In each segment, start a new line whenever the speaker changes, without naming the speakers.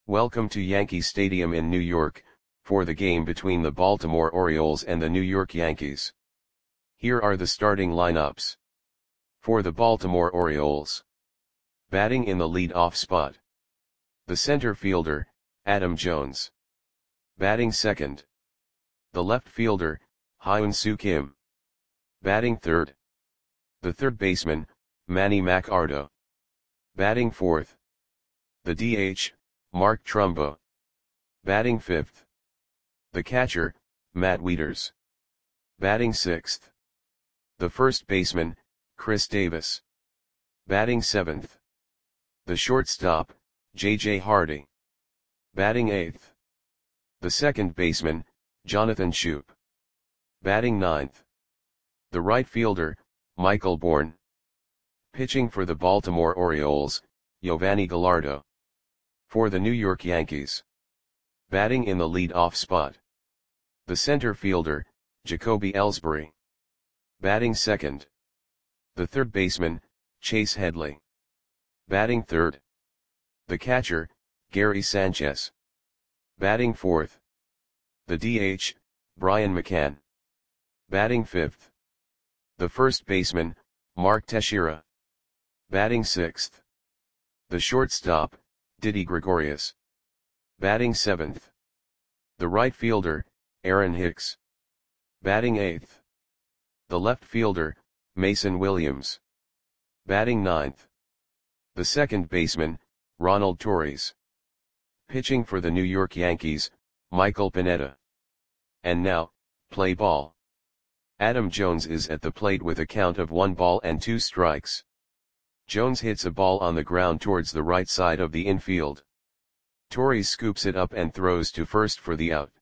Welcome to Yankee Stadium in New York, for the game between the Baltimore Orioles and the New York Yankees. Here are the starting lineups. For the Baltimore Orioles. Batting in the lead-off spot. The center fielder, Adam Jones. Batting second. The left fielder, Hyun-Soo Kim. Batting third. The third baseman, Manny Machado. Batting fourth. The DH, Mark Trumbo. Batting fifth. The catcher, Matt Wieters. Batting sixth. The first baseman, Chris Davis. Batting seventh. The shortstop, J.J. Hardy. Batting eighth. The second baseman, Jonathan Schoop. Batting ninth. The right fielder, Michael Bourn. Pitching for the Baltimore Orioles, Yovani Gallardo. For the New York Yankees. Batting in the lead-off spot. The center fielder, Jacoby Ellsbury. Batting second. The third baseman, Chase Headley. Batting third. The catcher, Gary Sanchez. Batting fourth. The DH, Brian McCann. Batting fifth. The first baseman, Mark Teixeira. Batting sixth. The shortstop, Didi Gregorius. Batting seventh. The right fielder, Aaron Hicks. Batting eighth. The left fielder, Mason Williams. Batting ninth. The second baseman, Ronald Torres. Pitching for the New York Yankees, Michael Pineda. And now, play ball. Adam Jones is at the plate with a count of 1 ball and 2 strikes. Jones hits a ball on the ground towards the right side of the infield. Torres scoops it up and throws to first for the out.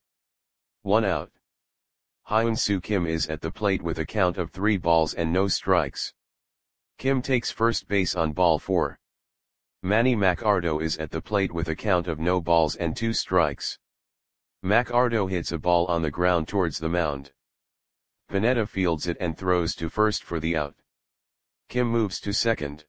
1 out. Hyun-Soo Kim is at the plate with a count of 3 balls and no strikes. Kim takes first base on ball 4. Manny Machado is at the plate with a count of no balls and 2 strikes. Machado hits a ball on the ground towards the mound. Pineda fields it and throws to first for the out. Kim moves to second.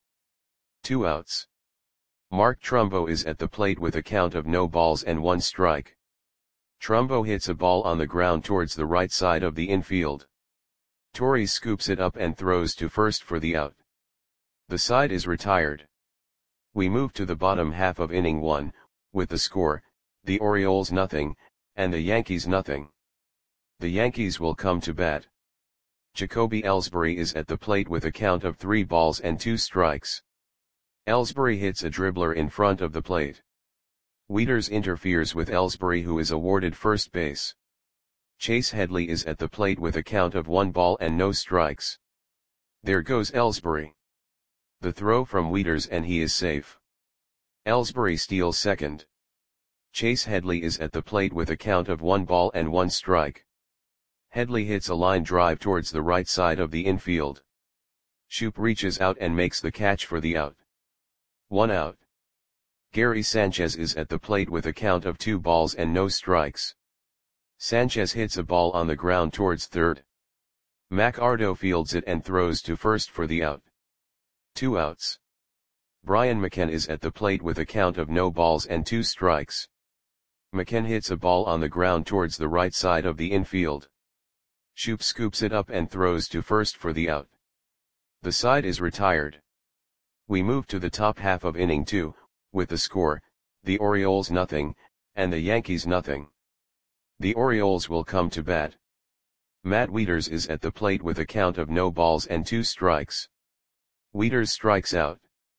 2 outs. Mark Trumbo is at the plate with a count of no balls and 1 strike. Trumbo hits a ball on the ground towards the right side of the infield. Torres scoops it up and throws to first for the out. The side is retired. We move to the bottom half of inning 1, with the score, the Orioles 0, and the Yankees 0. The Yankees will come to bat. Jacoby Ellsbury is at the plate with a count of 3 balls and 2 strikes. Ellsbury hits a dribbler in front of the plate. Wieters interferes with Ellsbury, who is awarded first base. Chase Headley is at the plate with a count of 1 ball and no strikes. There goes Ellsbury. The throw from Wieters and he is safe. Ellsbury steals second. Chase Headley is at the plate with a count of 1 ball and 1 strike. Headley hits a line drive towards the right side of the infield. Schoop reaches out and makes the catch for the out. 1 out. Gary Sanchez is at the plate with a count of 2 balls and no strikes. Sanchez hits a ball on the ground towards third. Machado fields it and throws to first for the out. 2 outs. Brian McCann is at the plate with a count of no balls and 2 strikes. McCann hits a ball on the ground towards the right side of the infield. Schoop scoops it up and throws to first for the out. The side is retired. We move to the top half of inning 2, with the score, the Orioles 0, and the Yankees 0. The Orioles will come to bat. Matt Wieters is at the plate with a count of no balls and 2 strikes. Wieters strikes out.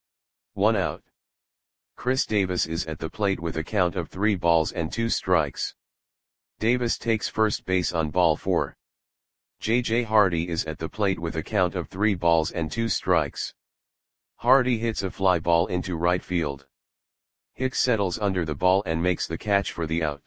1 out. Chris Davis is at the plate with a count of 3 balls and 2 strikes. Davis takes first base on ball 4. J.J. Hardy is at the plate with a count of 3 balls and 2 strikes. Hardy hits a fly ball into right field. Hicks settles under the ball and makes the catch for the out.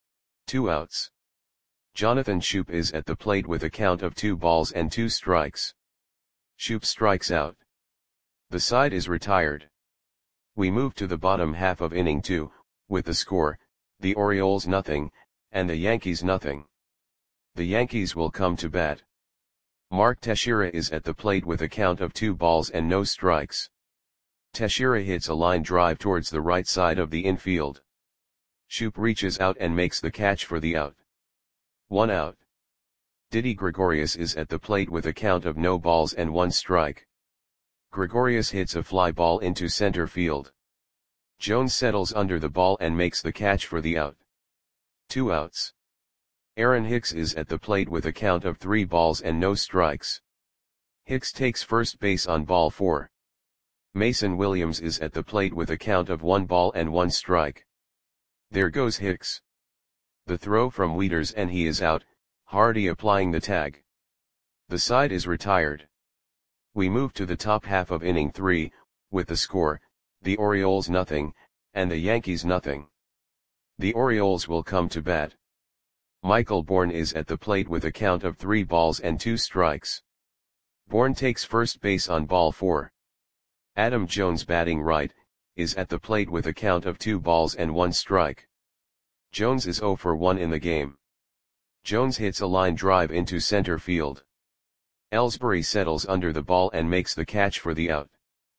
2 outs. Jonathan Schoop is at the plate with a count of 2 balls and 2 strikes. Schoop strikes out. The side is retired. We move to the bottom half of inning 2, with the score, the Orioles 0, and the Yankees 0. The Yankees will come to bat. Mark Teixeira is at the plate with a count of 2 balls and no strikes. Teixeira hits a line drive towards the right side of the infield. Shoop reaches out and makes the catch for the out. 1 out. Didi Gregorius is at the plate with a count of no balls and 1 strike. Gregorius hits a fly ball into center field. Jones settles under the ball and makes the catch for the out. 2 outs. Aaron Hicks is at the plate with a count of 3 balls and no strikes. Hicks takes first base on ball 4. Mason Williams is at the plate with a count of 1 ball and 1 strike. There goes Hicks. The throw from Wieters and he is out, Hardy applying the tag. The side is retired. We move to the top half of inning 3, with the score, the Orioles nothing, and the Yankees nothing. The Orioles will come to bat. Michael Bourne is at the plate with a count of 3 balls and 2 strikes. Bourne takes first base on ball 4. Adam Jones batting right, is at the plate with a count of 2 balls and 1 strike. Jones is 0 for 1 in the game. Jones hits a line drive into center field. Ellsbury settles under the ball and makes the catch for the out.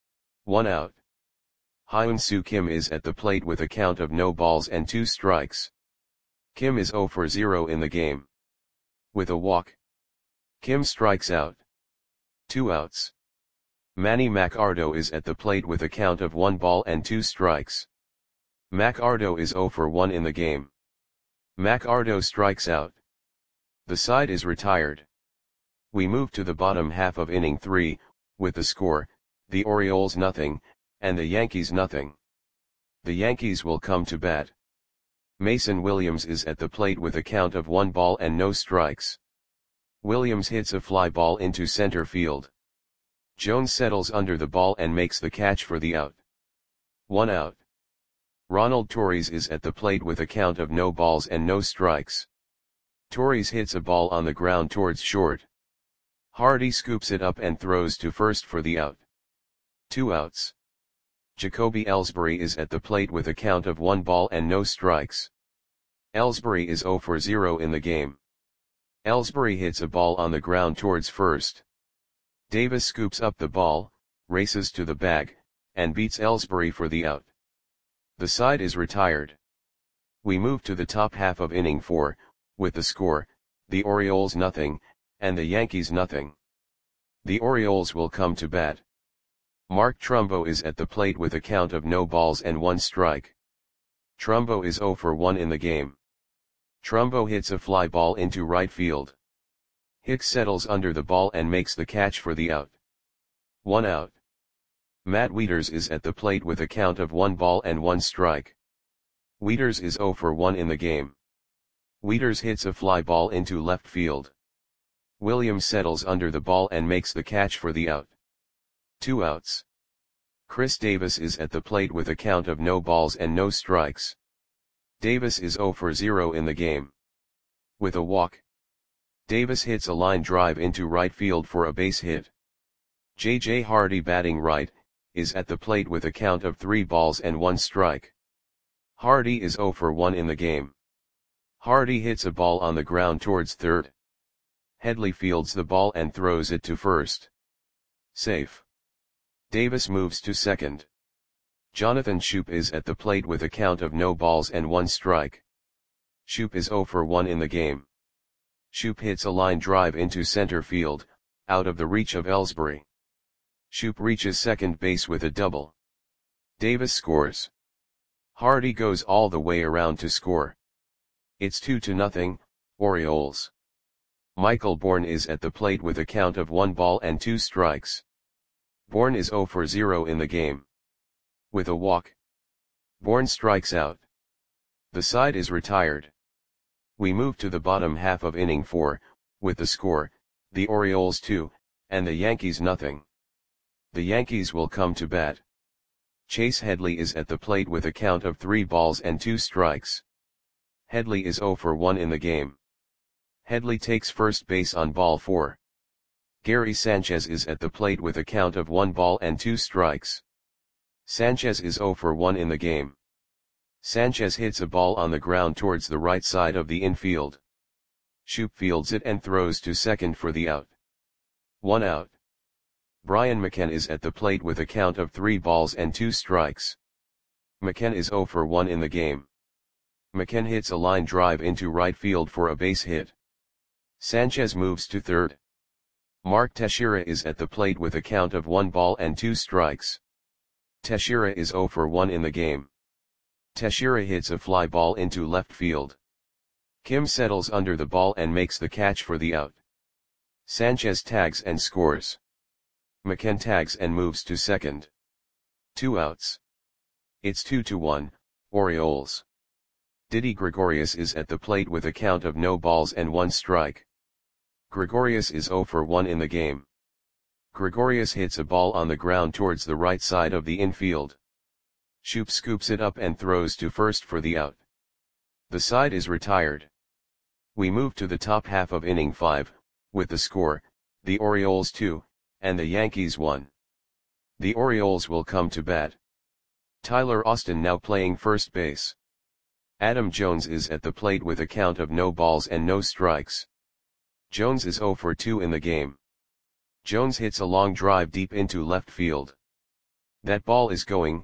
1 out. Hyun-Soo Kim is at the plate with a count of no balls and 2 strikes. Kim is 0 for 0 in the game. With a walk, Kim strikes out. 2 outs. Manny Macardo is at the plate with a count of 1 ball and 2 strikes. Macardo is 0 for 1 in the game. Macardo strikes out. The side is retired. We move to the bottom half of inning 3, with the score, the Orioles nothing, and the Yankees nothing. The Yankees will come to bat. Mason Williams is at the plate with a count of 1 ball and no strikes. Williams hits a fly ball into center field. Jones settles under the ball and makes the catch for the out. 1 out. Ronald Torres is at the plate with a count of no balls and no strikes. Torres hits a ball on the ground towards short. Hardy scoops it up and throws to first for the out. 2 outs. Jacoby Ellsbury is at the plate with a count of 1 ball and no strikes. Ellsbury is 0 for 0 in the game. Ellsbury hits a ball on the ground towards first. Davis scoops up the ball, races to the bag, and beats Ellsbury for the out. The side is retired. We move to the top half of inning 4, with the score, the Orioles nothing, and the Yankees nothing. The Orioles will come to bat. Mark Trumbo is at the plate with a count of no balls and 1 strike. Trumbo is 0 for 1 in the game. Trumbo hits a fly ball into right field. Hicks settles under the ball and makes the catch for the out. 1 out. Matt Wieters is at the plate with a count of 1 ball and 1 strike. Wieters is 0 for 1 in the game. Wieters hits a fly ball into left field. Williams settles under the ball and makes the catch for the out. 2 outs. Chris Davis is at the plate with a count of no balls and no strikes. Davis is 0 for 0 in the game. With a walk, Davis hits a line drive into right field for a base hit. J.J. Hardy batting right, is at the plate with a count of 3 balls and 1 strike. Hardy is 0 for 1 in the game. Hardy hits a ball on the ground towards third. Headley fields the ball and throws it to first. Safe. Davis moves to second. Jonathan Schoop is at the plate with a count of no balls and 1 strike. Schoop is 0 for 1 in the game. Schoop hits a line drive into center field, out of the reach of Ellsbury. Schoop reaches second base with a double. Davis scores. Hardy goes all the way around to score. It's 2-0, Orioles. Michael Bourne is at the plate with a count of 1 ball and 2 strikes. Bourne is 0 for 0 in the game. With a walk, Bourne strikes out. The side is retired. We move to the bottom half of inning 4, with the score, the Orioles 2, and the Yankees nothing. The Yankees will come to bat. Chase Headley is at the plate with a count of 3 balls and 2 strikes. Headley is 0 for 1 in the game. Headley takes first base on ball 4. Gary Sanchez is at the plate with a count of 1 ball and 2 strikes. Sanchez is 0 for 1 in the game. Sanchez hits a ball on the ground towards the right side of the infield. Schoop fields it and throws to second for the out. 1 out. Brian McCann is at the plate with a count of 3 balls and 2 strikes. McCann is 0 for 1 in the game. McKenna hits a line drive into right field for a base hit. Sanchez moves to third. Mark Teixeira is at the plate with a count of 1 ball and 2 strikes. Teixeira is 0 for 1 in the game. Teixeira hits a fly ball into left field. Kim settles under the ball and makes the catch for the out. Sanchez tags and scores. McKenna tags and moves to second. 2 outs. It's 2-1, Orioles. Didi Gregorius is at the plate with a count of no balls and 1 strike. Gregorius is 0 for 1 in the game. Gregorius hits a ball on the ground towards the right side of the infield. Shoop scoops it up and throws to first for the out. The side is retired. We move to the top half of inning 5, with the score, the Orioles 2, and the Yankees 1. The Orioles will come to bat. Tyler Austin now playing first base. Adam Jones is at the plate with a count of no balls and no strikes. Jones is 0 for 2 in the game. Jones hits a long drive deep into left field. That ball is going,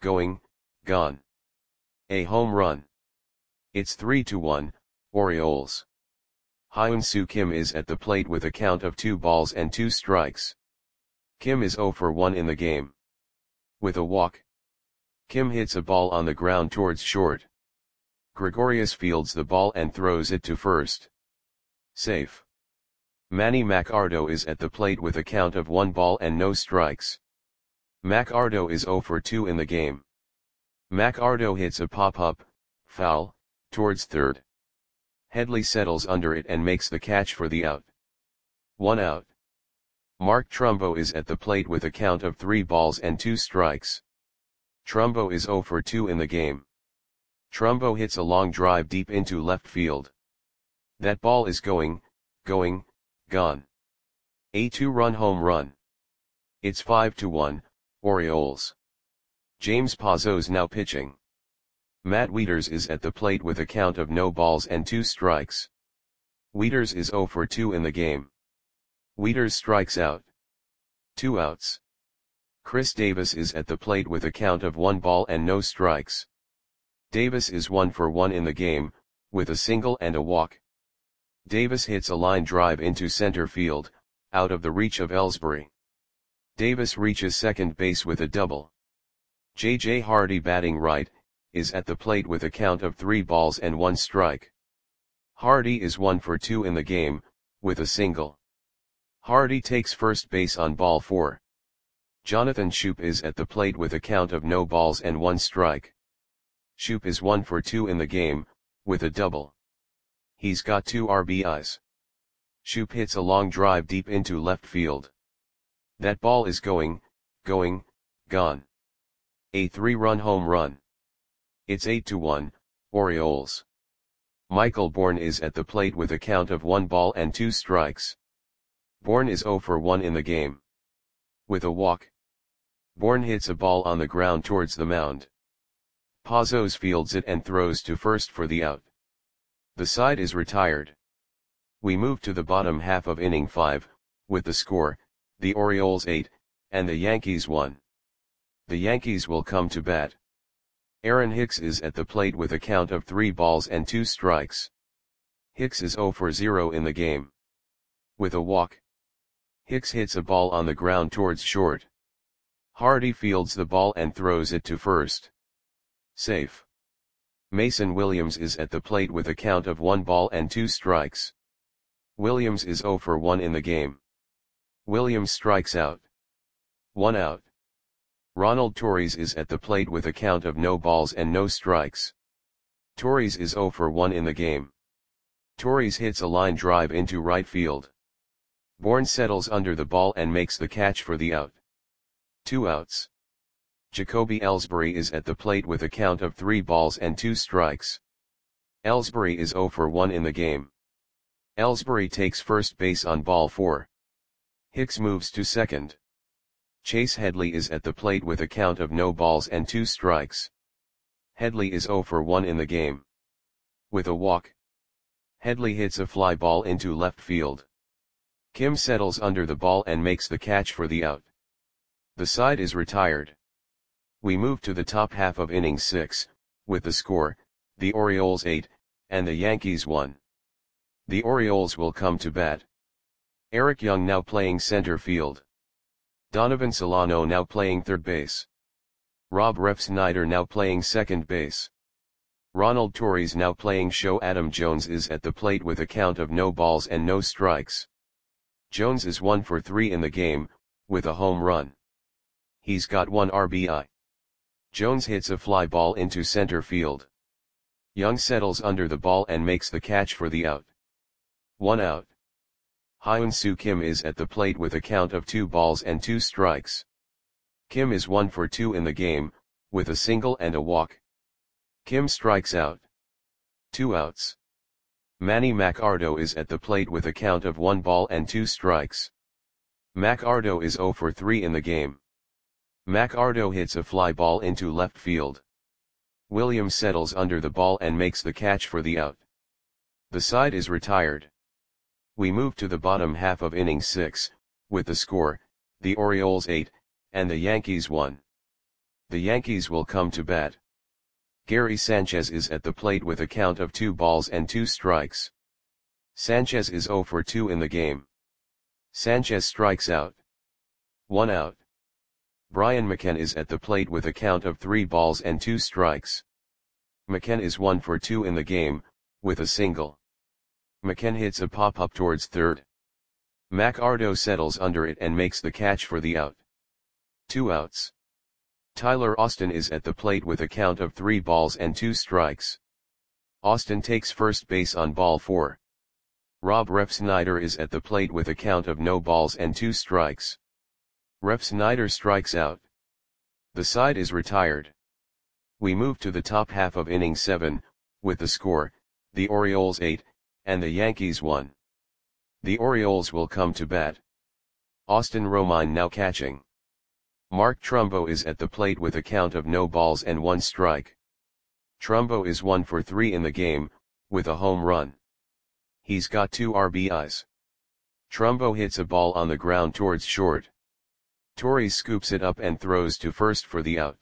gone. A home run. It's 3-1, Orioles. Hyun-Soo Kim is at the plate with a count of 2 balls and 2 strikes. Kim is 0 for 1 in the game. With a walk. Kim hits a ball on the ground towards short. Gregorius fields the ball and throws it to first. Safe. Manny Machado is at the plate with a count of 1 ball and no strikes. Machado is 0 for 2 in the game. Machado hits a pop-up, foul, towards third. Headley settles under it and makes the catch for the out. 1 out. Mark Trumbo is at the plate with a count of 3 balls and 2 strikes. Trumbo is 0 for 2 in the game. Trumbo hits a long drive deep into left field. That ball is going, gone. A 2-run home run. It's 5-1, Orioles. James Pazos now pitching. Matt Wieters is at the plate with a count of no balls and 2 strikes. Wieters is 0 for 2 in the game. Wieters strikes out. 2 outs. Chris Davis is at the plate with a count of 1 ball and no strikes. Davis is 1 for 1 in the game, with a single and a walk. Davis hits a line drive into center field, out of the reach of Ellsbury. Davis reaches second base with a double. J.J. Hardy batting right, is at the plate with a count of 3 balls and 1 strike. Hardy is 1 for 2 in the game, with a single. Hardy takes first base on ball 4. Jonathan Schoop is at the plate with a count of no balls and 1 strike. Schoop is 1 for 2 in the game, with a double. He's got 2 RBIs. Schoop hits a long drive deep into left field. That ball is going, gone. A 3-run home run. It's 8-1, Orioles. Michael Bourne is at the plate with a count of 1 ball and 2 strikes. Bourne is 0 for 1 in the game. With a walk. Bourne hits a ball on the ground towards the mound. Pazos fields it and throws to first for the out. The side is retired. We move to the bottom half of inning 5, with the score, the Orioles 8, and the Yankees 1. The Yankees will come to bat. Aaron Hicks is at the plate with a count of 3 balls and 2 strikes. Hicks is 0 for 0 in the game. With a walk. Hicks hits a ball on the ground towards short. Hardy fields the ball and throws it to first. Safe. Mason Williams is at the plate with a count of 1 ball and 2 strikes. Williams is 0 for 1 in the game. Williams strikes out. 1 out. Ronald Torres is at the plate with a count of no balls and no strikes. Torres is 0 for 1 in the game. Torres hits a line drive into right field. Bourne settles under the ball and makes the catch for the out. 2 outs. Jacoby Ellsbury is at the plate with a count of 3 balls and 2 strikes. Ellsbury is 0 for 1 in the game. Ellsbury takes first base on ball 4. Hicks moves to second. Chase Headley is at the plate with a count of no balls and 2 strikes. Headley is 0 for 1 in the game. With a walk. Headley hits a fly ball into left field. Kim settles under the ball and makes the catch for the out. The side is retired. We move to the top half of inning 6, with the score, the Orioles 8, and the Yankees 1. The Orioles will come to bat. Eric Young now playing center field. Donovan Solano now playing third base. Rob Refsnyder now playing second base. Ronald Torres now playing show. Adam Jones is at the plate with a count of no balls and no strikes. Jones is 1 for 3 in the game, with a home run. He's got 1 RBI. Jones hits a fly ball into center field. Young settles under the ball and makes the catch for the out. 1 out. Hyun-Soo Kim is at the plate with a count of 2 balls and 2 strikes. Kim is 1 for 2 in the game, with a single and a walk. Kim strikes out. 2 outs. Manny Machado is at the plate with a count of 1 ball and 2 strikes. Machado is 0 for 3 in the game. Machado hits a fly ball into left field. Williams settles under the ball and makes the catch for the out. The side is retired. We move to the bottom half of inning 6, with the score, the Orioles 8, and the Yankees 1. The Yankees will come to bat. Gary Sanchez is at the plate with a count of 2 balls and 2 strikes. Sanchez is 0 for 2 in the game. Sanchez strikes out. 1 out. Brian McCann is at the plate with a count of 3 balls and 2 strikes. McCann is 1 for 2 in the game, with a single. McCann hits a pop-up towards third. Machado settles under it and makes the catch for the out. 2 outs. Tyler Austin is at the plate with a count of 3 balls and 2 strikes. Austin takes first base on ball 4. Rob Refsnyder is at the plate with a count of no balls and 2 strikes. Refsnyder strikes out. The side is retired. We move to the top half of inning 7, with the score, the Orioles 8, and the Yankees 1. The Orioles will come to bat. Austin Romine now catching. Mark Trumbo is at the plate with a count of no balls and 1 strike. Trumbo is 1 for 3 in the game, with a home run. He's got 2 RBIs. Trumbo hits a ball on the ground towards short. Torres scoops it up and throws to first for the out.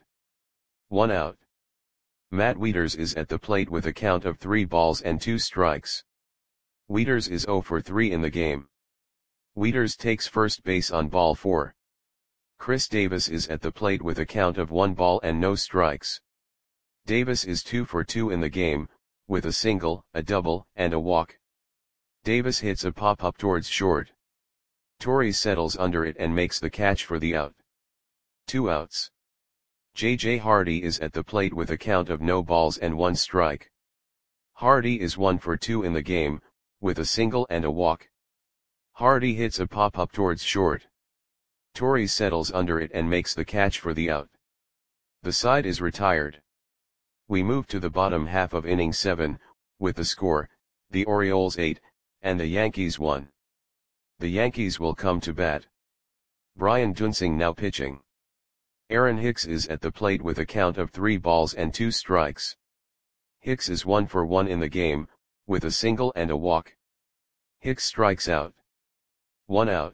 1 out. Matt Wieters is at the plate with a count of 3 balls and 2 strikes. Wieters is 0 for 3 in the game. Wieters takes first base on ball 4. Chris Davis is at the plate with a count of 1 ball and no strikes. Davis is 2 for 2 in the game, with a single, a double, and a walk. Davis hits a pop-up towards short. Torres settles under it and makes the catch for the out. 2 outs. J.J. Hardy is at the plate with a count of no balls and 1 strike. Hardy is 1 for 2 in the game, with a single and a walk. Hardy hits a pop-up towards short. Torres settles under it and makes the catch for the out. The side is retired. We move to the bottom half of inning 7, with the score, the Orioles 8, and the Yankees 1. The Yankees will come to bat. Brian Duensing now pitching. Aaron Hicks is at the plate with a count of 3 balls and 2 strikes. Hicks is 1 for 1 in the game, with a single and a walk. Hicks strikes out. 1 out.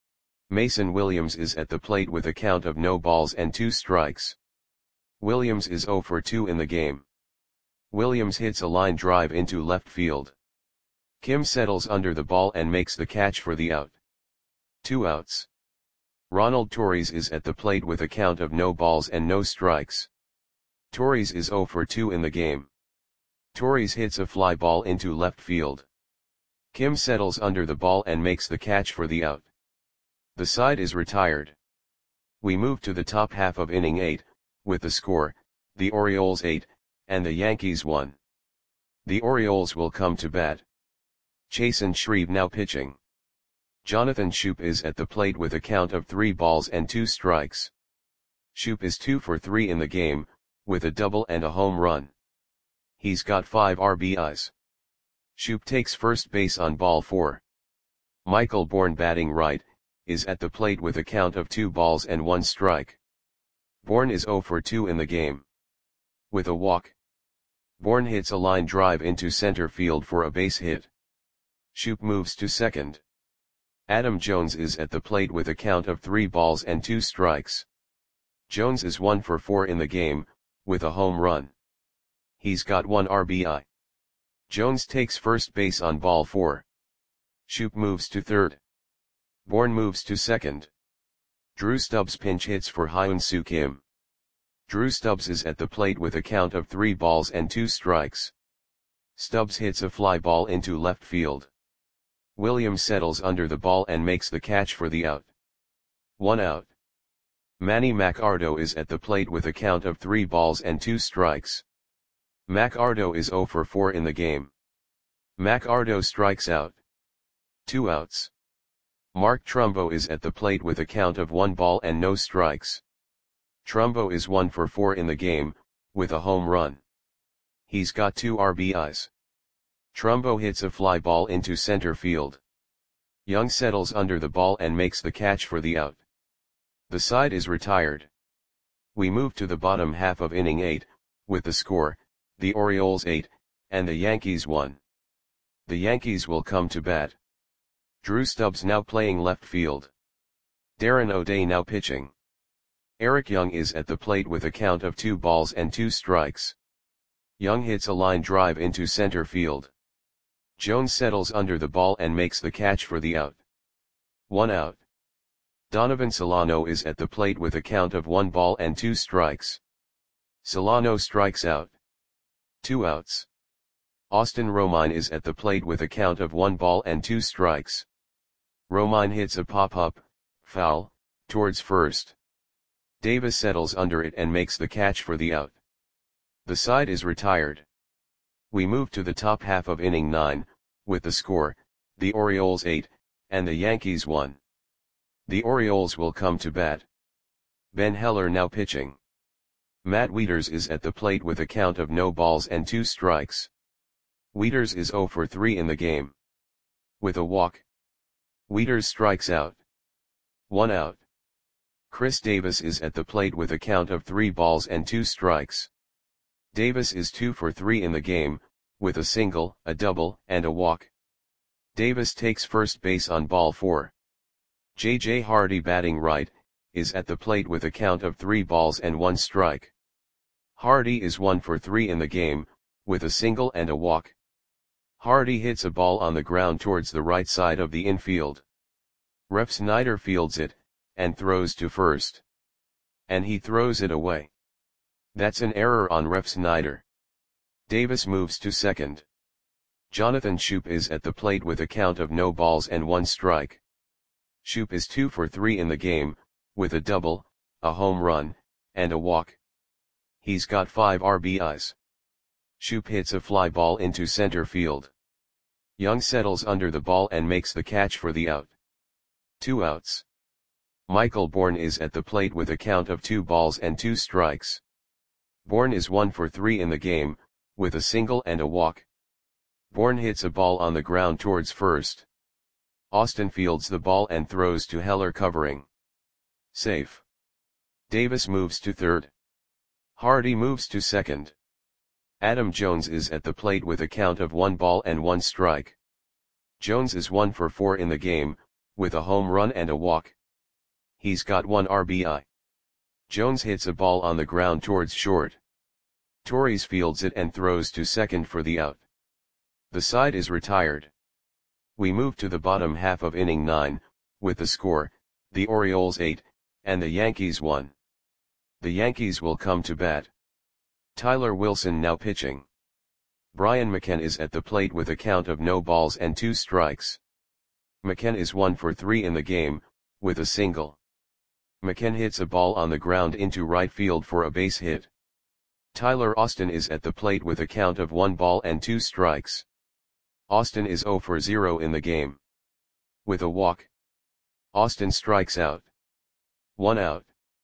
Mason Williams is at the plate with a count of no balls and 2 strikes. Williams is 0 for 2 in the game. Williams hits a line drive into left field. Kim settles under the ball and makes the catch for the out. 2 outs. Ronald Torres is at the plate with a count of no balls and no strikes. Torres is 0 for 2 in the game. Torres hits a fly ball into left field. Kim settles under the ball and makes the catch for the out. The side is retired. We move to the top half of inning 8, with the score, the Orioles 8, and the Yankees 1. The Orioles will come to bat. Chasen Shreve now pitching. Jonathan Schoop is at the plate with a count of 3 balls and 2 strikes. Schoop is 2 for 3 in the game, with a double and a home run. He's got 5 RBIs. Schoop takes first base on ball 4. Michael Bourne batting right, is at the plate with a count of 2 balls and 1 strike. Bourne is 0 for 2 in the game. With a walk. Bourne hits a line drive into center field for a base hit. Schoop moves to second. Adam Jones is at the plate with a count of 3 balls and 2 strikes. Jones is 1 for 4 in the game, with a home run. He's got 1 RBI. Jones takes first base on ball 4. Shoop moves to third. Bourne moves to second. Drew Stubbs pinch hits for Hyun-Soo Kim. Drew Stubbs is at the plate with a count of 3 balls and 2 strikes. Stubbs hits a fly ball into left field. Williams settles under the ball and makes the catch for the out. 1 out. Manny Machado is at the plate with a count of 3 balls and 2 strikes. Machado is 0 for 4 in the game. Machado strikes out. 2 outs. Mark Trumbo is at the plate with a count of 1 ball and no strikes. Trumbo is 1 for 4 in the game, with a home run. He's got 2 RBIs. Trumbo hits a fly ball into center field. Young settles under the ball and makes the catch for the out. The side is retired. We move to the bottom half of inning 8, with the score, the Orioles 8, and the Yankees 1. The Yankees will come to bat. Drew Stubbs now playing left field. Darren O'Day now pitching. Eric Young is at the plate with a count of 2 balls and 2 strikes. Young hits a line drive into center field. Jones settles under the ball and makes the catch for the out. 1 out. Donovan Solano is at the plate with a count of 1 ball and 2 strikes. Solano strikes out. 2 outs. Austin Romine is at the plate with a count of 1 ball and 2 strikes. Romine hits a pop-up, foul, towards first. Davis settles under it and makes the catch for the out. The side is retired. We move to the top half of inning 9, with the score, the Orioles 8, and the Yankees 1. The Orioles will come to bat. Ben Heller now pitching. Matt Wieters is at the plate with a count of no balls and 2 strikes. Wieters is 0 for 3 in the game. With a walk. Wieters strikes out. 1 out. Chris Davis is at the plate with a count of 3 balls and 2 strikes. Davis is 2 for 3 in the game, with a single, a double, and a walk. Davis takes first base on ball 4. J.J. Hardy batting right, is at the plate with a count of 3 balls and 1 strike. Hardy is 1 for 3 in the game, with a single and a walk. Hardy hits a ball on the ground towards the right side of the infield. Rep Snyder fields it, and throws to first. And he throws it away. That's an error on Rep Snyder. Davis moves to second. Jonathan Schoop is at the plate with a count of no balls and 1 strike. Schoop is 2 for 3 in the game, with a double, a home run, and a walk. He's got 5 RBIs. Schoop hits a fly ball into center field. Young settles under the ball and makes the catch for the out. 2 outs. Michael Bourne is at the plate with a count of 2 balls and 2 strikes. Bourne is 1 for 3 in the game, with a single and a walk. Bourne hits a ball on the ground towards first. Austin fields the ball and throws to Heller covering. Safe. Davis moves to third. Hardy moves to second. Adam Jones is at the plate with a count of 1 ball and 1 strike. Jones is 1 for 4 in the game, with a home run and a walk. He's got 1 RBI. Jones hits a ball on the ground towards short. Torres fields it and throws to second for the out. The side is retired. We move to the bottom half of inning 9, with the score, the Orioles 8, and the Yankees 1. The Yankees will come to bat. Tyler Wilson now pitching. Brian McKenna is at the plate with a count of no balls and 2 strikes. McKenna is 1 for 3 in the game, with a single. McKenna hits a ball on the ground into right field for a base hit. Tyler Austin is at the plate with a count of 1 ball and 2 strikes. Austin is 0 for 0 in the game. With a walk. Austin strikes out. 1 out.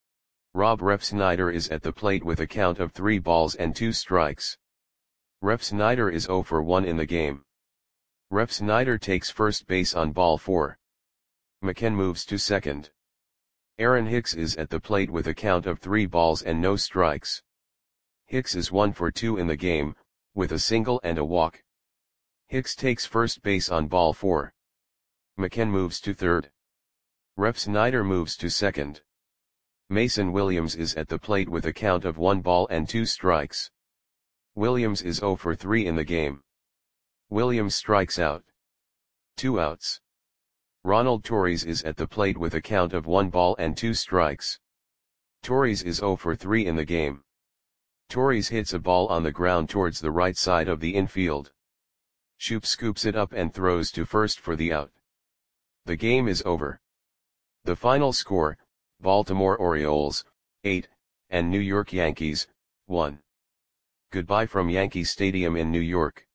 Rob Rep Snyder is at the plate with a count of 3 balls and 2 strikes. Rep Snyder is 0 for 1 in the game. Rep Snyder takes first base on ball 4. McKenna moves to second. Aaron Hicks is at the plate with a count of 3 balls and no strikes. Hicks is 1 for 2 in the game, with a single and a walk. Hicks takes first base on ball 4. McKenna moves to third. Rep Snyder moves to second. Mason Williams is at the plate with a count of 1 ball and 2 strikes. Williams is 0 for 3 in the game. Williams strikes out. 2 outs. Ronald Torres is at the plate with a count of 1 ball and 2 strikes. Torres is 0 for 3 in the game. Torres hits a ball on the ground towards the right side of the infield. Shoop scoops it up and throws to first for the out. The game is over. The final score, Baltimore Orioles, 8, and New York Yankees, 1. Goodbye from Yankee Stadium in New York.